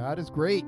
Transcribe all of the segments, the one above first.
God is great.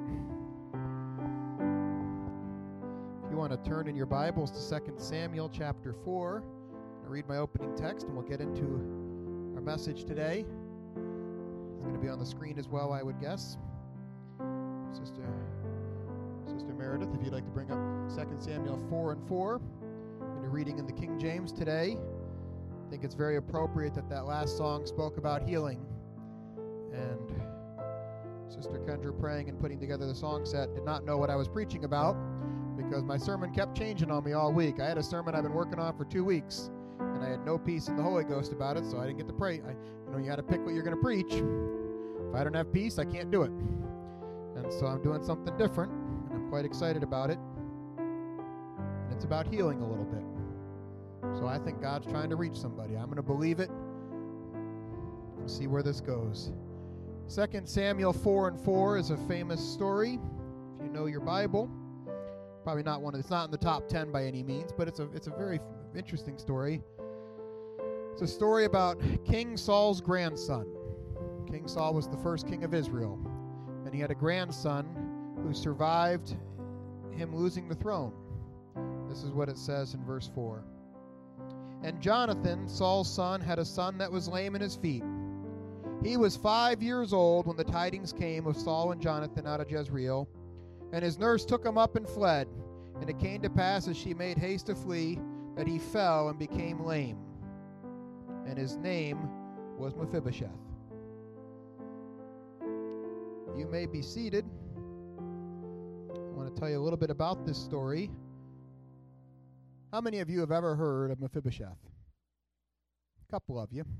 If you want to turn in your Bibles to 2 Samuel chapter 4, I'll read my opening text and we'll get into our message today. It's going to be on the screen as well, I would guess. Sister Meredith, if you'd like to bring up 2 Samuel 4:4. I'm going to be reading in the King James today. I think it's very appropriate that last song spoke about healing. And Sister Kendra, praying and putting together the song set, did not know what I was preaching about because my sermon kept changing on me all week. I had a sermon I've been working on for 2 weeks, and I had no peace in the Holy Ghost about it, so I didn't get to pray. You got to pick what you're going to preach. If I don't have peace, I can't do it. And so I'm doing something different, and I'm quite excited about it. And it's about healing a little bit. So I think God's trying to reach somebody. I'm going to believe it and see where this goes. 2 Samuel 4:4 is a famous story. If you know your Bible, probably not one. It's not in the top 10 by any means, but it's a very interesting story. It's a story about King Saul's grandson. King Saul was the first king of Israel, and he had a grandson who survived him losing the throne. This is what it says in verse 4. And Jonathan, Saul's son, had a son that was lame in his feet. He was 5 years old when the tidings came of Saul and Jonathan out of Jezreel, and his nurse took him up and fled. And it came to pass, as she made haste to flee, that he fell and became lame. And his name was Mephibosheth. You may be seated. I want to tell you a little bit about this story. How many of you have ever heard of Mephibosheth? A couple of you.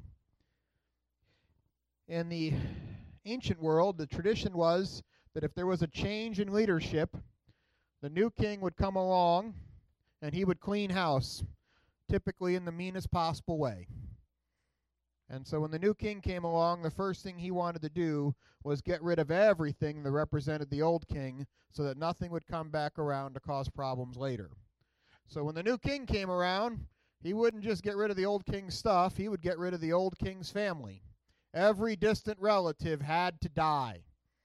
In the ancient world, the tradition was that if there was a change in leadership, the new king would come along and he would clean house, typically in the meanest possible way. And so when the new king came along, the first thing he wanted to do was get rid of everything that represented the old king so that nothing would come back around to cause problems later. So when the new king came around, he wouldn't just get rid of the old king's stuff, he would get rid of the old king's family. Every distant relative had to die.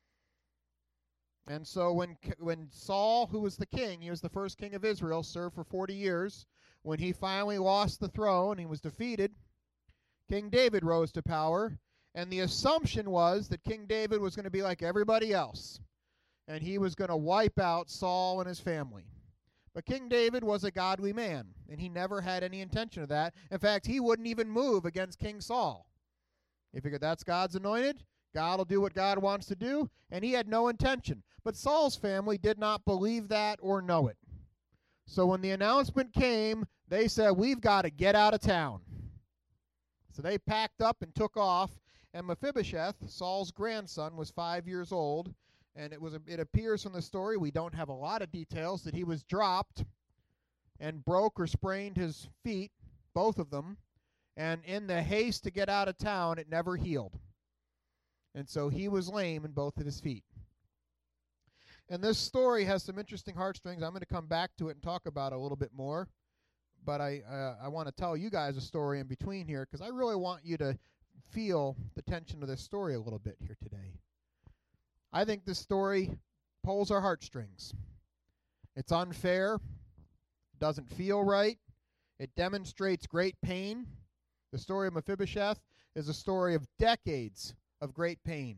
And so when Saul, who was the king, he was the first king of Israel, served for 40 years, when he finally lost the throne, he was defeated, King David rose to power, and the assumption was that King David was going to be like everybody else, and he was going to wipe out Saul and his family. But King David was a godly man, and he never had any intention of that. In fact, he wouldn't even move against King Saul. He figured that's God's anointed, God will do what God wants to do, and he had no intention. But Saul's family did not believe that or know it. So when the announcement came, they said, we've got to get out of town. So they packed up and took off, and Mephibosheth, Saul's grandson, was 5 years old, and it appears from the story, we don't have a lot of details, that he was dropped and broke or sprained his feet, both of them, and in the haste to get out of town, it never healed. And so he was lame in both of his feet. And this story has some interesting heartstrings. I'm going to come back to it and talk about it a little bit more. But I want to tell you guys a story in between here because I really want you to feel the tension of this story a little bit here today. I think this story pulls our heartstrings. It's unfair. It doesn't feel right. It demonstrates great pain. The story of Mephibosheth is a story of decades of great pain.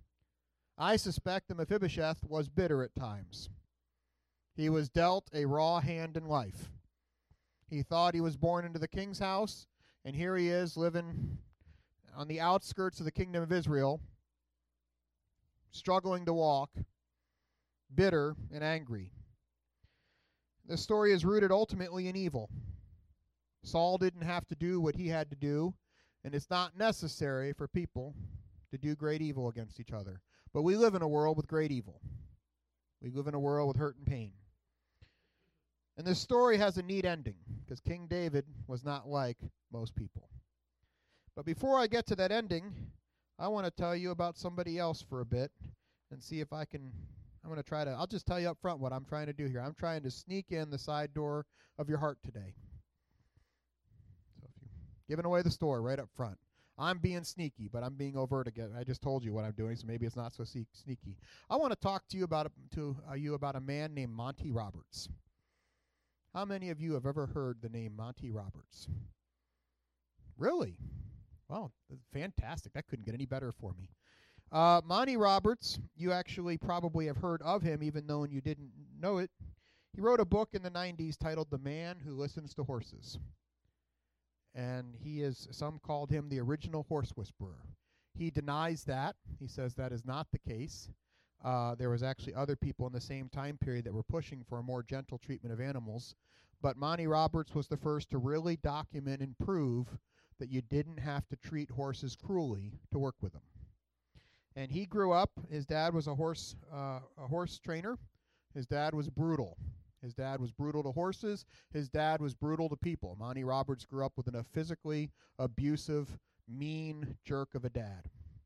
I suspect that Mephibosheth was bitter at times. He was dealt a raw hand in life. He thought he was born into the king's house, and here he is living on the outskirts of the kingdom of Israel, struggling to walk, bitter and angry. This story is rooted ultimately in evil. Saul didn't have to do what he had to do, and it's not necessary for people to do great evil against each other. But we live in a world with great evil. We live in a world with hurt and pain. And this story has a neat ending, because King David was not like most people. But before I get to that ending, I want to tell you about somebody else for a bit and see if I can, I'll just tell you up front what I'm trying to do here. I'm trying to sneak in the side door of your heart today. So if you're giving away the store right up front. I'm being sneaky, but I'm being overt again. I just told you what I'm doing, so maybe it's not so sneaky. I want to talk to you about a man named Monty Roberts. How many of you have ever heard the name Monty Roberts? Really? Well, fantastic. That couldn't get any better for me. Monty Roberts, you actually probably have heard of him, even though you didn't know it. He wrote a book in the 90s titled The Man Who Listens to Horses. And some called him the original horse whisperer. He denies that. He says that is not the case. There was actually other people in the same time period that were pushing for a more gentle treatment of animals. But Monty Roberts was the first to really document and prove that you didn't have to treat horses cruelly to work with them. And he grew up, his dad was a horse trainer. His dad was brutal. His dad was brutal to horses. His dad was brutal to people. Monty Roberts grew up with a physically abusive, mean jerk of a dad.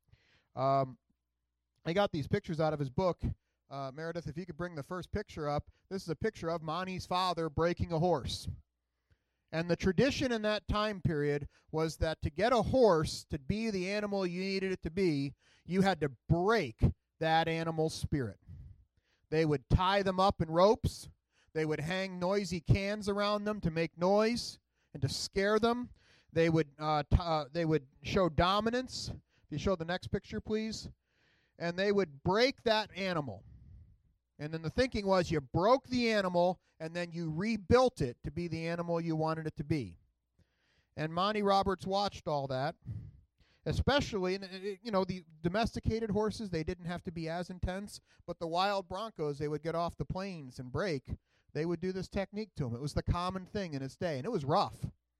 I got these pictures out of his book. Meredith, if you could bring the first picture up. This is a picture of Monty's father breaking a horse. And the tradition in that time period was that to get a horse to be the animal you needed it to be, you had to break that animal's spirit. They would tie them up in ropes. They would hang noisy cans around them to make noise and to scare them. They would show dominance. If you show the next picture, please. And they would break that animal. And then the thinking was you broke the animal and then you rebuilt it to be the animal you wanted it to be. And Monty Roberts watched all that, especially, the domesticated horses, they didn't have to be as intense, but the wild broncos, they would get off the plains and break. They would do this technique to them. It was the common thing in its day, and it was rough.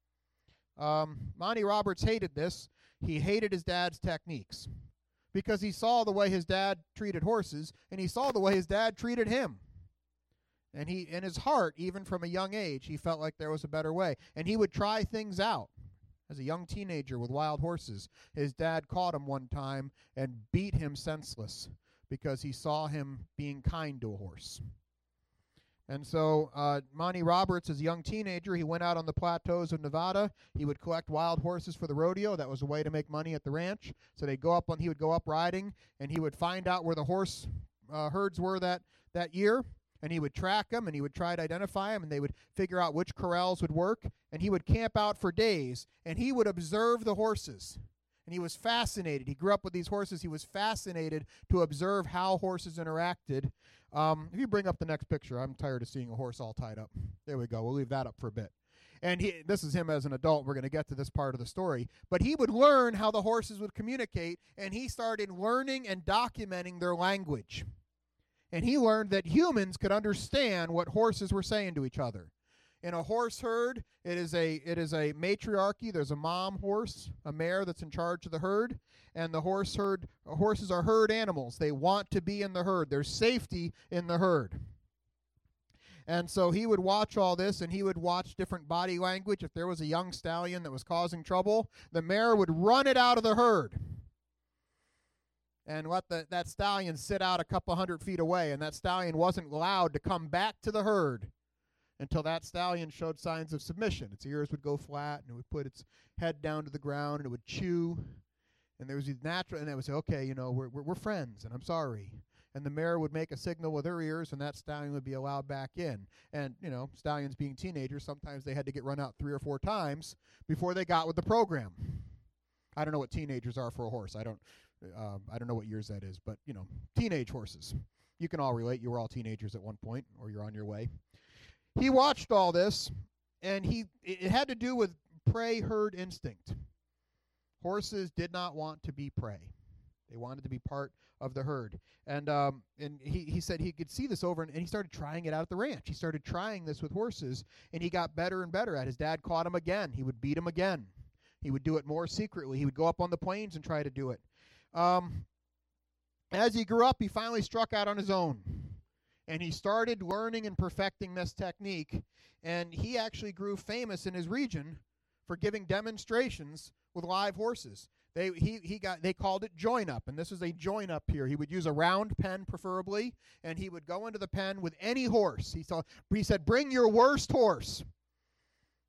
Monty Roberts hated this. He hated his dad's techniques because he saw the way his dad treated horses, and he saw the way his dad treated him. And he, in his heart, even from a young age, he felt like there was a better way. And he would try things out. As a young teenager with wild horses, his dad caught him one time and beat him senseless because he saw him being kind to a horse. And so Monty Roberts, as a young teenager, he went out on the plateaus of Nevada. He would collect wild horses for the rodeo. That was a way to make money at the ranch. So he would go up riding, and he would find out where the horse herds were that year, and he would track them, and he would try to identify them, and they would figure out which corrals would work, and he would camp out for days, and he would observe the horses. And he was fascinated. He grew up with these horses. He was fascinated to observe how horses interacted. If you bring up the next picture, I'm tired of seeing a horse all tied up. There we go. We'll leave that up for a bit. And this is him as an adult. We're going to get to this part of the story. But he would learn how the horses would communicate, and he started learning and documenting their language. And he learned that humans could understand what horses were saying to each other. In a horse herd, it is a matriarchy. There's a mom horse, a mare that's in charge of the herd, and the horses are herd animals. They want to be in the herd. There's safety in the herd. And so he would watch all this, and he would watch different body language. If there was a young stallion that was causing trouble, the mare would run it out of the herd and let that stallion sit out a couple hundred feet away, and that stallion wasn't allowed to come back to the herd until that stallion showed signs of submission. Its ears would go flat, and it would put its head down to the ground, and it would chew. And there was these natural, and it would say, okay, we're friends, and I'm sorry. And the mare would make a signal with her ears, and that stallion would be allowed back in. And, stallions being teenagers, sometimes they had to get run out 3 or 4 times before they got with the program. I don't know what teenagers are for a horse. I don't know what years that is, but, teenage horses. You can all relate. You were all teenagers at one point, or you're on your way. He watched all this, and it had to do with prey-herd instinct. Horses did not want to be prey. They wanted to be part of the herd. And he said he could see this over, and he started trying it out at the ranch. He started trying this with horses, and he got better and better at it. His dad caught him again. He would beat him again. He would do it more secretly. He would go up on the plains and try to do it. As he grew up, he finally struck out on his own. And he started learning and perfecting this technique, and he actually grew famous in his region for giving demonstrations with live horses. They called it join up, and this is a join up here. He would use a round pen preferably, and he would go into the pen with any horse. He said, bring your worst horse.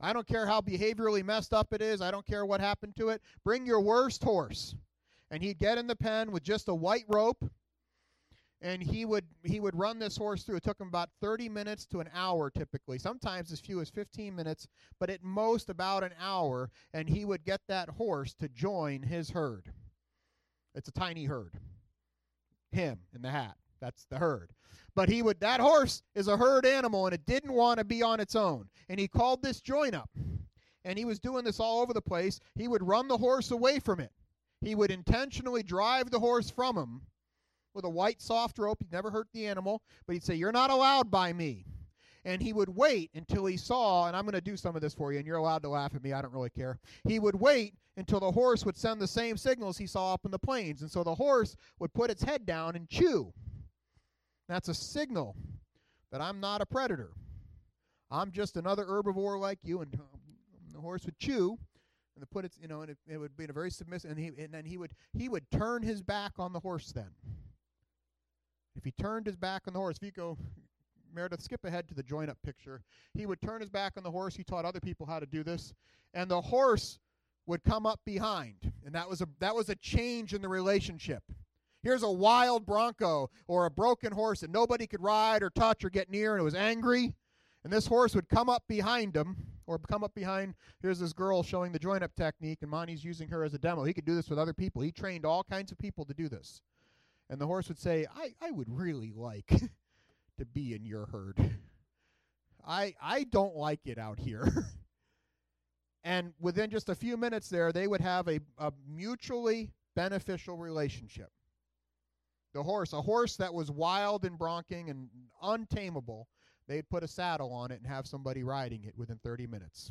I don't care how behaviorally messed up it is. I don't care what happened to it. Bring your worst horse. And he'd get in the pen with just a white rope, and he would run this horse through. It took him about 30 minutes to an hour typically, sometimes as few as 15 minutes, but at most about an hour, and he would get that horse to join his herd. It's a tiny herd. Him in the hat. That's the herd. But that horse is a herd animal, and it didn't want to be on its own. And he called this join up. And he was doing this all over the place. He would run the horse away from it. He would intentionally drive the horse from him with a white soft rope. He'd never hurt the animal, but he'd say, "You're not allowed by me." And he would wait until he saw, and I'm going to do some of this for you, and you're allowed to laugh at me. I don't really care. He would wait until the horse would send the same signals he saw up in the plains. And so the horse would put its head down and chew. That's a signal that I'm not a predator. I'm just another herbivore like you. And the horse would chew, and put its, and it would be in a very submissive. And then he would turn his back on the horse. Then, if he turned his back on the horse, if you go, Meredith, skip ahead to the join-up picture. He would turn his back on the horse. He taught other people how to do this, and the horse would come up behind, and that was a change in the relationship. Here's a wild bronco or a broken horse that nobody could ride or touch or get near, and it was angry. And this horse would come up behind him, or come up behind. Here's this girl showing the join-up technique, and Monty's using her as a demo. He could do this with other people. He trained all kinds of people to do this. And the horse would say, I would really like to be in your herd. I don't like it out here. And within just a few minutes there, they would have a mutually beneficial relationship. A horse that was wild and bronking and untamable, they'd put a saddle on it and have somebody riding it within 30 minutes.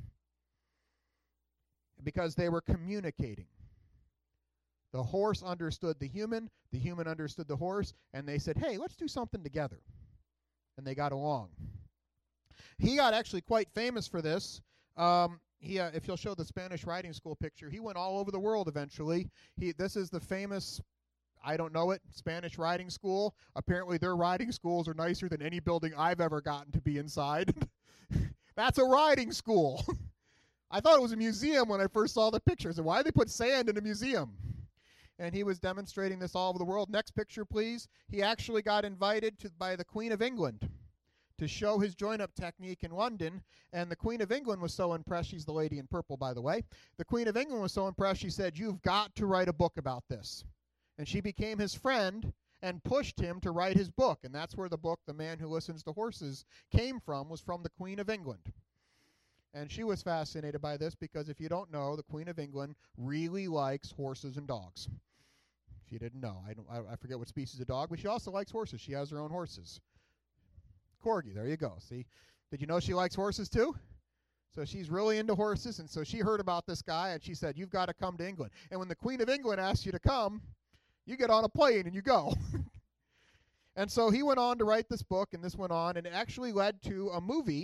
Because they were communicating. The horse understood the human understood the horse, and they said, "Hey, let's do something together." And they got along. He got actually quite famous for this. If you'll show the Spanish riding school picture, he went all over the world eventually. This is the famous, I don't know it, Spanish riding school. Apparently their riding schools are nicer than any building I've ever gotten to be inside. That's a riding school. I thought it was a museum when I first saw the pictures. And why did they put sand in a museum? And he was demonstrating this all over the world. Next picture, please. He actually got invited by the Queen of England to show his join-up technique in London. And the Queen of England was so impressed. She's the lady in purple, by the way. The Queen of England was so impressed, she said, "You've got to write a book about this." And she became his friend and pushed him to write his book. And that's where the book, The Man Who Listens to Horses, came from, was from the Queen of England. And she was fascinated by this because if you don't know, the Queen of England really likes horses and dogs. If you didn't know, I forget what species of dog, but she also likes horses. She has her own horses. Corgi, there you go. See, did you know she likes horses too? So she's really into horses, and so she heard about this guy, and she said, "You've got to come to England." And when the Queen of England asks you to come, you get on a plane and you go. And so he went on to write this book, and this went on, and it actually led to a movie.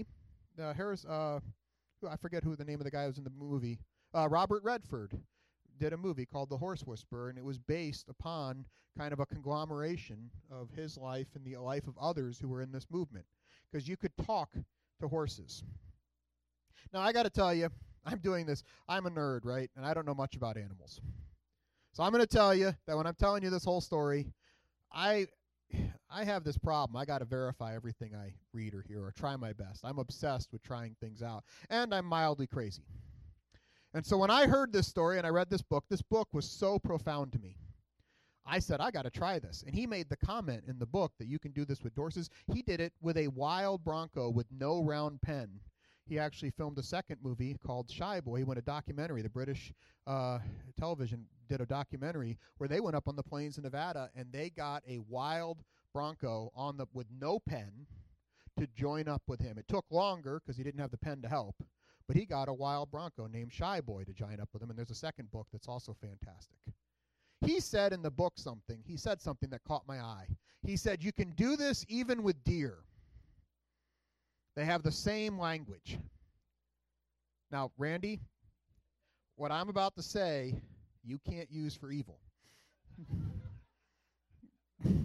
I forget who the name of the guy was in the movie. Robert Redford did a movie called The Horse Whisperer, and it was based upon kind of a conglomeration of his life and the life of others who were in this movement, because you could talk to horses. Now, I got to tell you, I'm doing this. I'm a nerd, right? And I don't know much about animals. So I'm going to tell you that when I'm telling you this whole story, I have this problem. I got to verify everything I read or hear or try my best. I'm obsessed with trying things out, and I'm mildly crazy. And so when I heard this story and I read this book was so profound to me. I said, I got to try this. And he made the comment in the book that you can do this with horses. He did it with a wild bronco with no round pen. He actually filmed a second movie called Shy Boy. He went a documentary. The British television did a documentary where they went up on the plains in Nevada and they got a wild bronco with no pen to join up with him. It took longer because he didn't have the pen to help, but he got a wild bronco named Shy Boy to join up with him, and there's a second book that's also fantastic. He said in the book something that caught my eye. He said, you can do this even with deer. They have the same language. Now, Randy, what I'm about to say, you can't use for evil.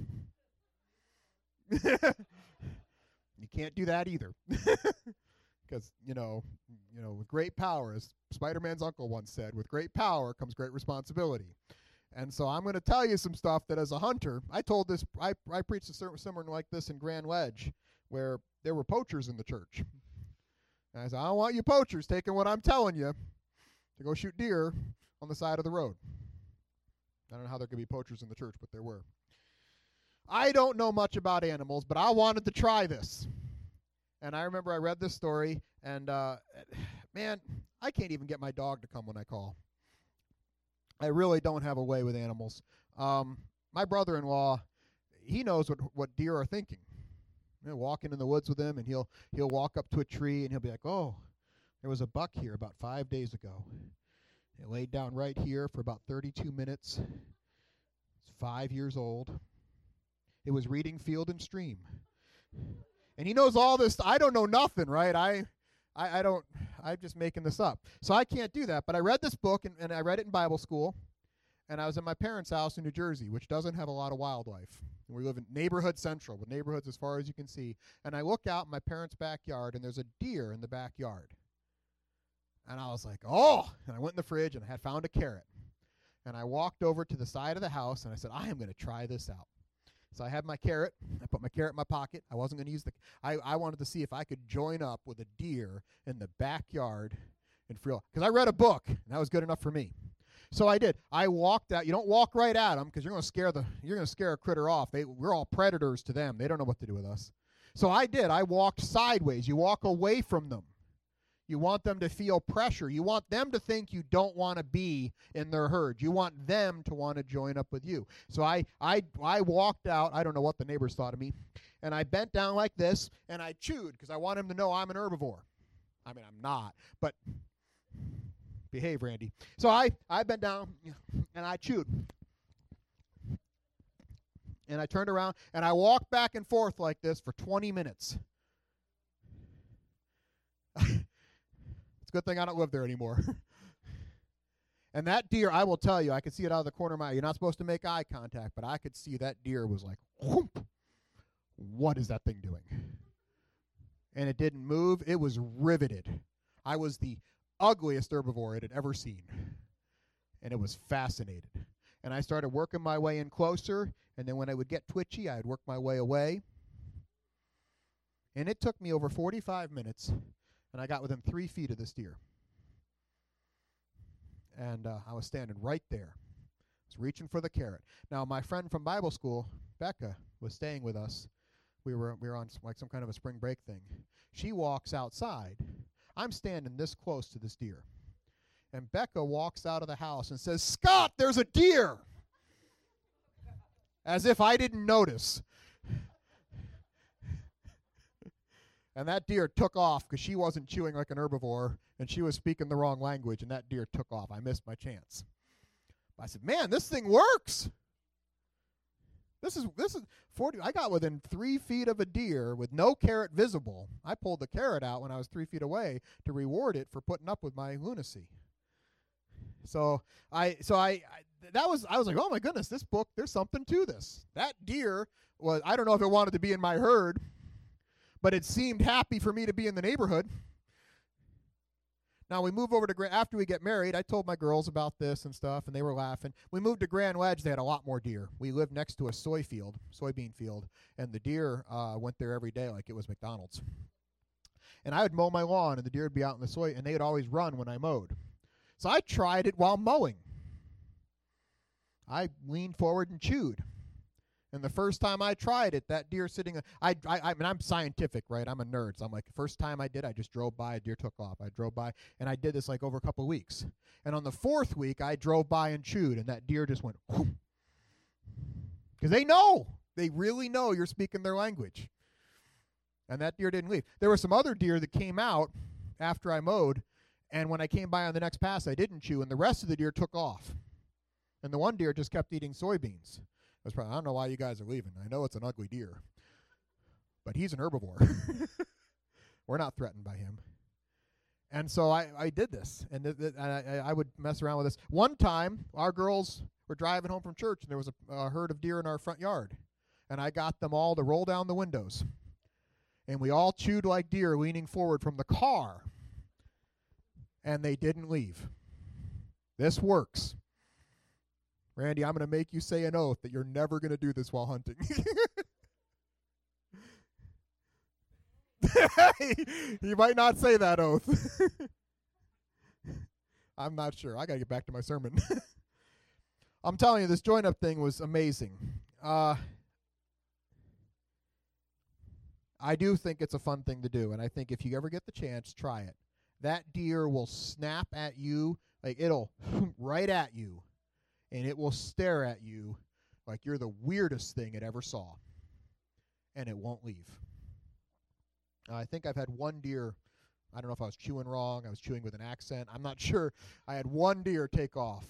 You can't do that either. because with great power, as Spider-Man's uncle once said, with great power comes great responsibility. And so I'm going to tell you some stuff that as a hunter, I preached a sermon like this in Grand Ledge, where there were poachers in the church. And I said, I don't want you poachers taking what I'm telling you to go shoot deer on the side of the road. I don't know how there could be poachers in the church, but there were. I don't know much about animals, but I wanted to try this. And I remember I read this story, and man, I can't even get my dog to come when I call. I really don't have a way with animals. My brother-in-law, he knows what deer are thinking. Walking in the woods with him, and he'll walk up to a tree, and he'll be like, oh, there was a buck here about 5 days ago. It laid down right here for about 32 minutes. It's 5 years old. It was reading Field and Stream. And he knows all this. I don't know nothing, right? I'm just making this up. So I can't do that. But I read this book, and I read it in Bible school. And I was at my parents' house in New Jersey, which doesn't have a lot of wildlife. We live in neighborhood central, with neighborhoods as far as you can see. And I look out in my parents' backyard, and there's a deer in the backyard. And I was like, oh! And I went in the fridge, and I had found a carrot. And I walked over to the side of the house, and I said, I am going to try this out. So I had my carrot. I put my carrot in my pocket. I wasn't going to use I wanted to see if I could join up with a deer in the backyard in Freehold. Because I read a book, and that was good enough for me. So I did. I walked out. You don't walk right at them because you're going to scare a critter off. We're all predators to them. They don't know what to do with us. So I did. I walked sideways. You walk away from them. You want them to feel pressure. You want them to think you don't want to be in their herd. You want them to want to join up with you. So I walked out. I don't know what the neighbors thought of me. And I bent down like this, and I chewed because I want him to know I'm an herbivore. I mean, I'm not, but behave, Randy. So I bent down, and I chewed. And I turned around, and I walked back and forth like this for 20 minutes. Good thing I don't live there anymore. And that deer, I will tell you, I could see it out of the corner of my eye. You're not supposed to make eye contact, but I could see that deer was like, whoop, what is that thing doing? And it didn't move. It was riveted. I was the ugliest herbivore it had ever seen. And it was fascinated. And I started working my way in closer, and then when I would get twitchy, I'd work my way away. And it took me over 45 minutes, and I got within 3 feet of this deer. And I was standing right there. I was reaching for the carrot. Now, my friend from Bible school, Becca, was staying with us. We were on like some kind of a spring break thing. She walks outside. I'm standing this close to this deer. And Becca walks out of the house and says, "Scott, there's a deer!" As if I didn't notice. And that deer took off because she wasn't chewing like an herbivore, and she was speaking the wrong language, and that deer took off. I missed my chance. I said, man, this thing works. This is 40. I got within 3 feet of a deer with no carrot visible. I pulled the carrot out when I was 3 feet away to reward it for putting up with my lunacy. I was like, oh my goodness, this book, there's something to this. That deer was, I don't know if it wanted to be in my herd, but it seemed happy for me to be in the neighborhood. Now, we move over to, after we get married, I told my girls about this and stuff, and they were laughing. We moved to Grand Ledge. They had a lot more deer. We lived next to a soybean field, and the deer went there every day like it was McDonald's. And I would mow my lawn, and the deer would be out in the soy, and they would always run when I mowed. So I tried it while mowing. I leaned forward and chewed. And the first time I tried it, that deer sitting, I mean, I'm scientific, right? I'm a nerd. So I'm like, the first time I did, I just drove by, a deer took off. I drove by, and I did this like over a couple of weeks. And on the 4th week, I drove by and chewed, and that deer just went, whoom. Because they know. They really know you're speaking their language. And that deer didn't leave. There were some other deer that came out after I mowed, and when I came by on the next pass, I didn't chew, and the rest of the deer took off. And the one deer just kept eating soybeans. I don't know why you guys are leaving. I know it's an ugly deer, but he's an herbivore. We're not threatened by him. And so I did this, and I would mess around with this. One time, our girls were driving home from church, and there was a herd of deer in our front yard, and I got them all to roll down the windows And we all chewed like deer leaning forward from the car. And they didn't leave. This works. Randy, I'm going to make you say an oath that you're never going to do this while hunting. You might not say that oath. I'm not sure. I got to get back to my sermon. I'm telling you, this join-up thing was amazing. I do think it's a fun thing to do, and I think if you ever get the chance, try it. That deer will snap at you, like it'll right at you, and it will stare at you like you're the weirdest thing it ever saw, and it won't leave. I think I've had one deer, I don't know if I was chewing wrong, I was chewing with an accent, I'm not sure. I had one deer take off.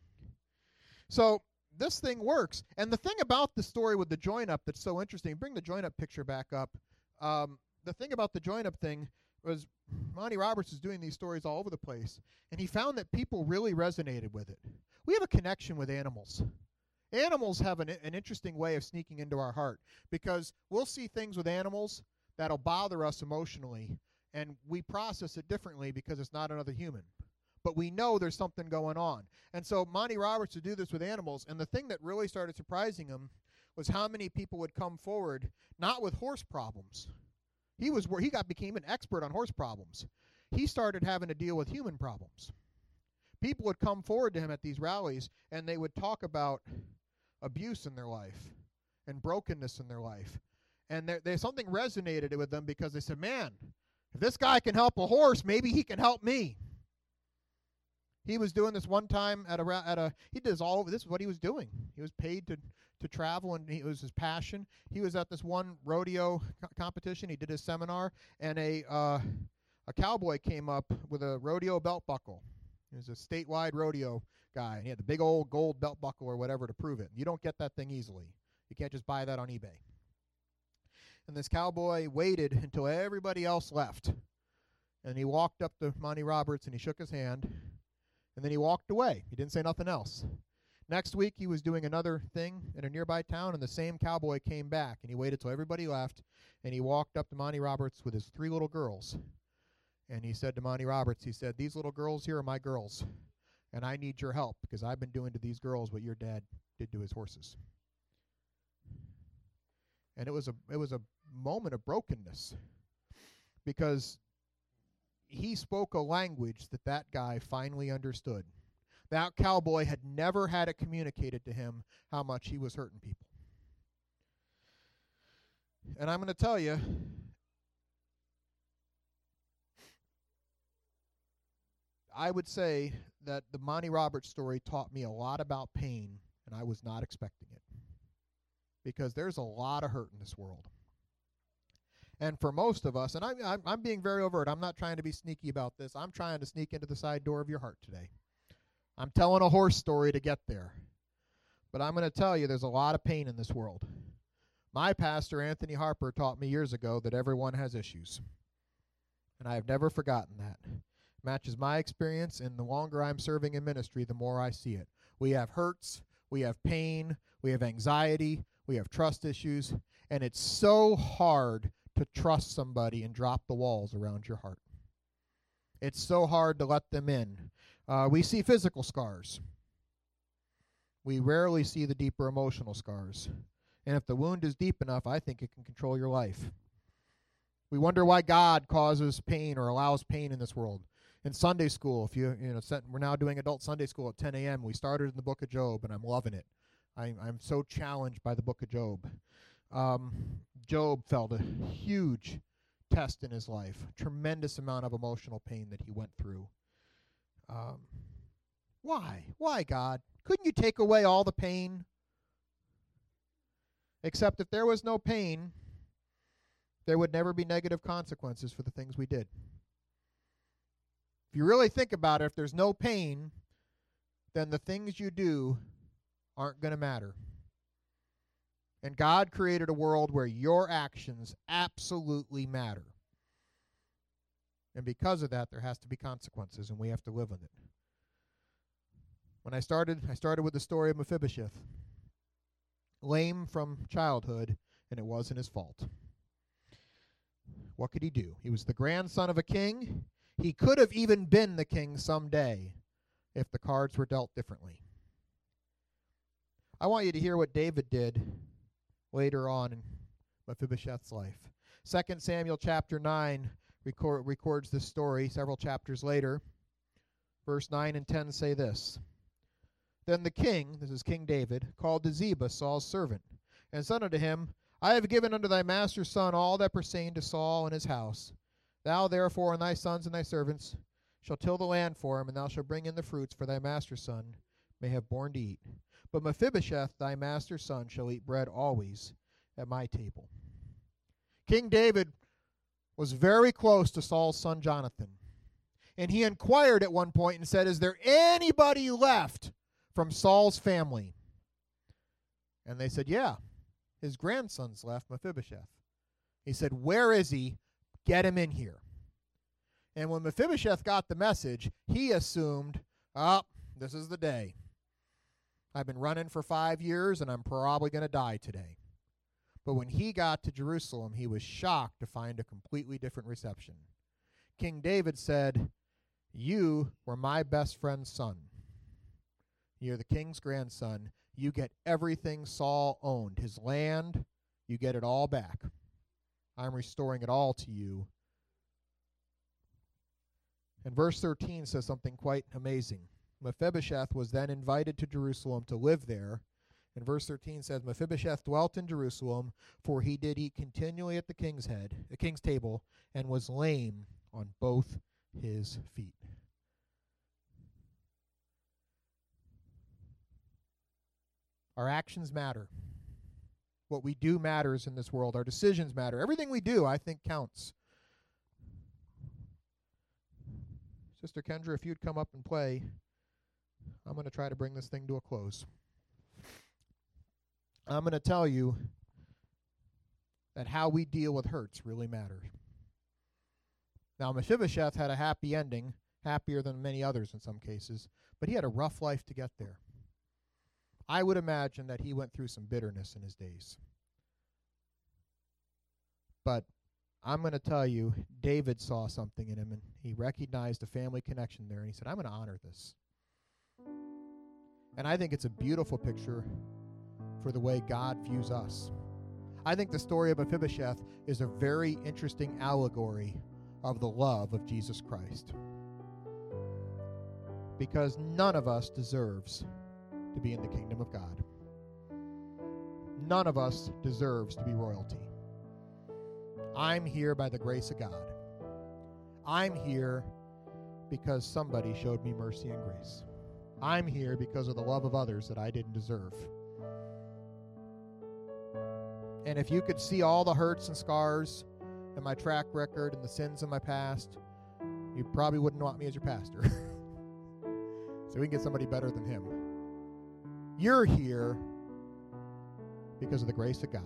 So this thing works. And the thing about the story with the join-up that's so interesting, bring the join-up picture back up. The thing about the join-up thing was Monty Roberts is doing these stories all over the place, and he found that people really resonated with it. We have a connection with animals. Animals have an interesting way of sneaking into our heart, because we'll see things with animals that'll bother us emotionally, and we process it differently because it's not another human. But we know there's something going on. And so Monty Roberts would do this with animals, and the thing that really started surprising him was how many people would come forward, not with horse problems. He became an expert on horse problems. He started having to deal with human problems. People would come forward to him at these rallies, and they would talk about abuse in their life and brokenness in their life. And there's something resonated with them because they said, man, if this guy can help a horse, maybe he can help me. He was doing this one time this is what he was doing. He was paid to travel, and it was his passion. He was at this one rodeo competition. He did his seminar, and a cowboy came up with a rodeo belt buckle. He was a statewide rodeo guy, and he had the big old gold belt buckle or whatever to prove it. You don't get that thing easily. You can't just buy that on eBay. And this cowboy waited until everybody else left. And he walked up to Monty Roberts, and he shook his hand. And then he walked away. He didn't say nothing else. Next week, he was doing another thing in a nearby town, and the same cowboy came back. And he waited till everybody left, and he walked up to Monty Roberts with his 3 little girls. And he said to Monty Roberts, he said, these little girls here are my girls, and I need your help because I've been doing to these girls what your dad did to his horses. And it was a moment of brokenness, because he spoke a language that guy finally understood. That cowboy had never had it communicated to him how much he was hurting people. And I'm going to tell you, I would say that the Monty Roberts story taught me a lot about pain, and I was not expecting it. Because there's a lot of hurt in this world. And for most of us, and I'm being very overt, I'm not trying to be sneaky about this. I'm trying to sneak into the side door of your heart today. I'm telling a horse story to get there. But I'm going to tell you there's a lot of pain in this world. My pastor, Anthony Harper, taught me years ago that everyone has issues. And I have never forgotten that. It matches my experience, and the longer I'm serving in ministry, the more I see it. We have hurts, we have pain, we have anxiety, we have trust issues, and it's so hard to trust somebody and drop the walls around your heart. It's so hard to let them in. We see physical scars. We rarely see the deeper emotional scars. And if the wound is deep enough, I think it can control your life. We wonder why God causes pain or allows pain in this world. In Sunday school, we're now doing adult Sunday school at 10 a.m. We started in the book of Job, and I'm loving it. I'm so challenged by the book of Job. Job felt a huge test in his life, tremendous amount of emotional pain that he went through. Why? Why, God? Couldn't you take away all the pain? Except if there was no pain, there would never be negative consequences for the things we did. If you really think about it, if there's no pain, then the things you do aren't going to matter. And God created a world where your actions absolutely matter. And because of that, there has to be consequences, and we have to live with it. When I started with the story of Mephibosheth. Lame from childhood, and it wasn't his fault. what could he do? He was the grandson of a king. He could have even been the king someday if the cards were dealt differently. I want you to hear what David did later on in Mephibosheth's life. 2 Samuel chapter 9 records this story several chapters later. Verse 9 and 10 say this. Then the king, this is King David, called to Ziba, Saul's servant, and said unto him, I have given unto thy master's son all that pertain to Saul and his house. Thou therefore and thy sons and thy servants shall till the land for him, and thou shalt bring in the fruits, for thy master's son may have born to eat. But Mephibosheth thy master's son shall eat bread always at my table. King David was very close to Saul's son Jonathan. And he inquired at one point and said, is there anybody left from Saul's family? And they said, yeah, his grandson's left, Mephibosheth. He said, where is he? Get him in here. And when Mephibosheth got the message, he assumed, this is the day. I've been running for 5 years, and I'm probably going to die today. But when he got to Jerusalem, he was shocked to find a completely different reception. King David said, you were my best friend's son. You're the king's grandson. You get everything Saul owned. His land, you get it all back. I'm restoring it all to you. And verse 13 says something quite amazing. Mephibosheth was then invited to Jerusalem to live there. And verse 13 says, Mephibosheth dwelt in Jerusalem, for he did eat continually at the king's table, and was lame on both his feet. Our actions matter. What we do matters in this world. Our decisions matter. Everything we do, I think, counts. Sister Kendra, if you'd come up and play, I'm going to try to bring this thing to a close. I'm going to tell you that how we deal with hurts really matters. Now, Mephibosheth had a happy ending, happier than many others in some cases, but he had a rough life to get there. I would imagine that he went through some bitterness in his days. But I'm going to tell you, David saw something in him, and he recognized a family connection there, and he said, I'm going to honor this. And I think it's a beautiful picture for the way God views us. I think the story of Mephibosheth is a very interesting allegory of the love of Jesus Christ. Because none of us deserves to be in the kingdom of God. None of us deserves to be royalty. I'm here by the grace of God. I'm here because somebody showed me mercy and grace. I'm here because of the love of others that I didn't deserve. And if you could see all the hurts and scars and my track record and the sins of my past, you probably wouldn't want me as your pastor. So we can get somebody better than him. You're here because of the grace of God.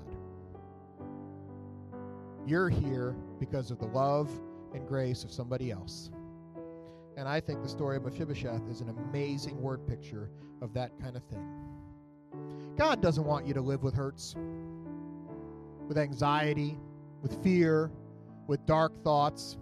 You're here because of the love and grace of somebody else. And I think the story of Mephibosheth is an amazing word picture of that kind of thing. God doesn't want you to live with hurts, with anxiety, with fear, with dark thoughts.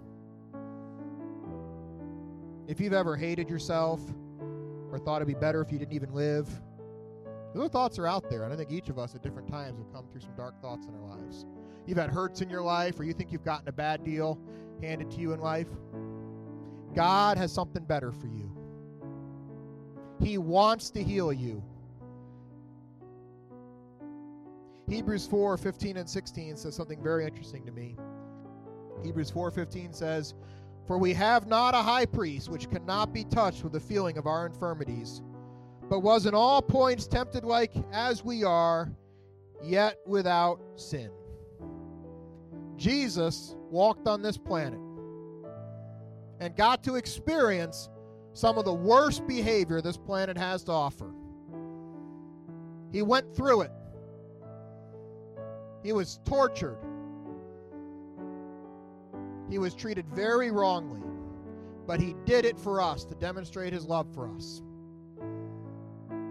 If you've ever hated yourself or thought it'd be better if you didn't even live, those thoughts are out there, and I think each of us at different times have come through some dark thoughts in our lives. You've had hurts in your life, or you think you've gotten a bad deal handed to you in life. God has something better for you. He wants to heal you. Hebrews 4:15 and 16 says something very interesting to me. Hebrews 4:15 says, For we have not a high priest which cannot be touched with the feeling of our infirmities, but was in all points tempted like as we are, yet without sin. Jesus walked on this planet and got to experience some of the worst behavior this planet has to offer. He went through it. He was tortured. He was treated very wrongly, but he did it for us to demonstrate his love for us.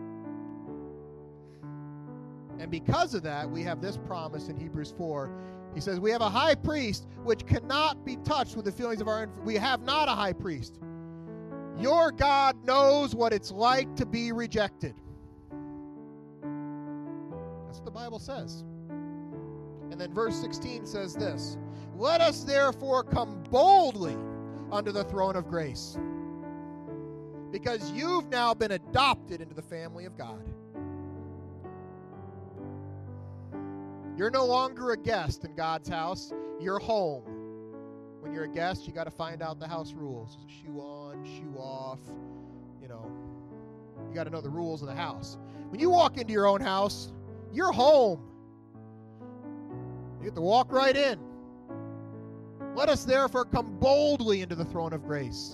And because of that, we have this promise in Hebrews 4. He says, we have a high priest which cannot be touched with the feelings of our infirmity. We have not a high priest. Your God knows what it's like to be rejected. That's what the Bible says. And then verse 16 says this, let us therefore come boldly unto the throne of grace, because you've now been adopted into the family of God. You're no longer a guest in God's house. You're home. When you're a guest, you got to find out the house rules. Shoe on, shoe off. You got to know the rules of the house. When you walk into your own house, you're home. You get to walk right in. Let us therefore come boldly into the throne of grace.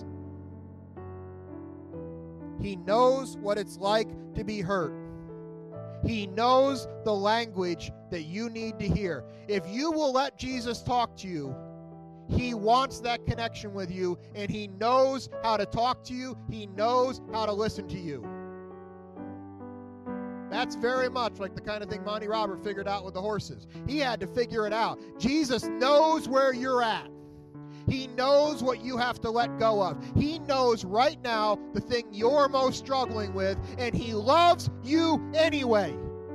He knows what it's like to be hurt. He knows the language that you need to hear. If you will let Jesus talk to you, He wants that connection with you, and He knows how to talk to you. He knows how to listen to you. That's very much like the kind of thing Monty Robert figured out with the horses. He had to figure it out. Jesus knows where you're at. He knows what you have to let go of. He knows right now the thing you're most struggling with, and He loves you anyway.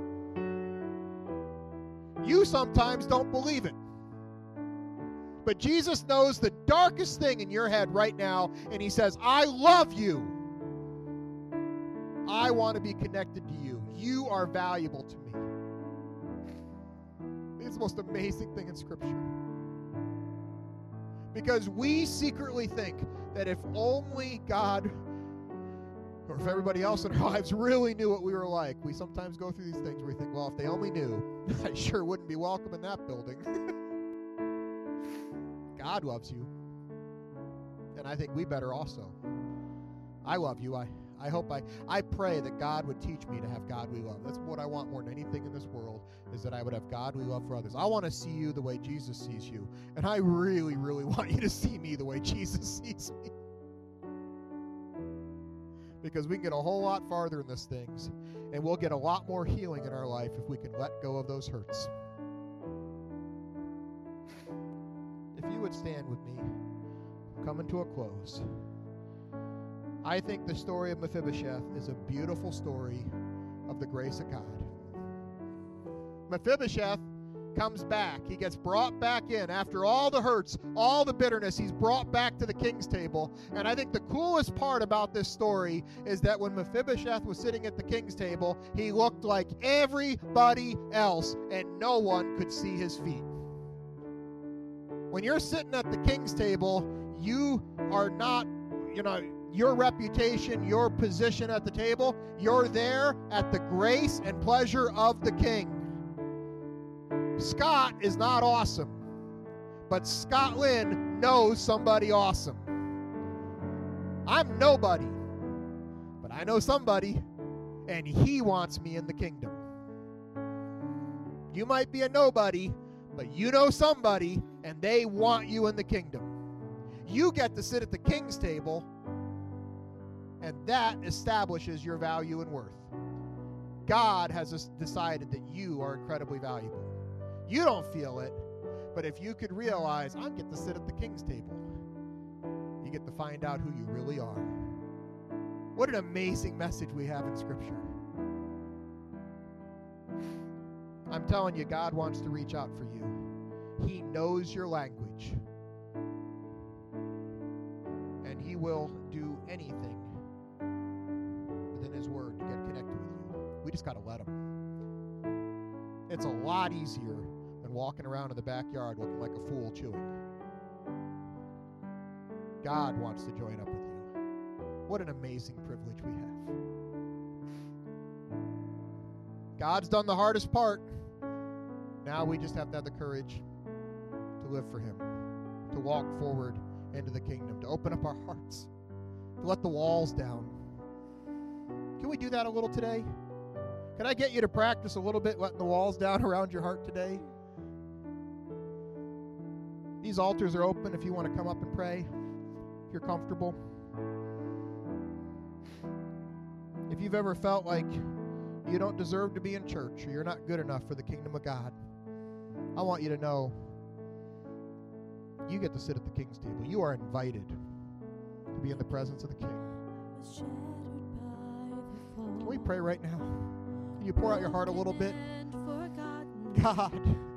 You sometimes don't believe it. But Jesus knows the darkest thing in your head right now, and He says, I love you. I want to be connected to you. You are valuable to me. It's the most amazing thing in Scripture. Because we secretly think that if only God, or if everybody else in our lives really knew what we were like, we sometimes go through these things where we think, well, if they only knew, I sure wouldn't be welcome in that building. God loves you. And I think we better also. I love you. I pray that God would teach me to have godly love. That's what I want more than anything in this world, is that I would have godly love for others. I want to see you the way Jesus sees you. And I really, really want you to see me the way Jesus sees me. Because we can get a whole lot farther in these things, and we'll get a lot more healing in our life if we can let go of those hurts. If you would stand with me, coming to a close. I think the story of Mephibosheth is a beautiful story of the grace of God. Mephibosheth comes back. He gets brought back in after all the hurts, all the bitterness. He's brought back to the king's table. And I think the coolest part about this story is that when Mephibosheth was sitting at the king's table, he looked like everybody else, and no one could see his feet. When you're sitting at the king's table, you are not, your reputation, your position at the table, you're there at the grace and pleasure of the king. Scott is not awesome, but Scotland knows somebody awesome. I'm nobody, but I know somebody, and he wants me in the kingdom. You might be a nobody, but you know somebody, and they want you in the kingdom. You get to sit at the king's table, and that establishes your value and worth. God has decided that you are incredibly valuable. You don't feel it, but if you could realize, I get to sit at the king's table, you get to find out who you really are. What an amazing message we have in Scripture. I'm telling you, God wants to reach out for you. He knows your language. And He will do anything within His Word to get connected with you. We just got to let Him. It's a lot easier than walking around in the backyard looking like a fool chewing. God wants to join up with you. What an amazing privilege we have. God's done the hardest part. Now we just have to have the courage to live for Him, to walk forward into the kingdom, to open up our hearts, to let the walls down. Can we do that a little today? Can I get you to practice a little bit letting the walls down around your heart today? These altars are open if you want to come up and pray, if you're comfortable. If you've ever felt like you don't deserve to be in church or you're not good enough for the kingdom of God, I want you to know you get to sit at the king's table. You are invited to be in the presence of the king. Can we pray right now? Can you pour out your heart a little bit? God,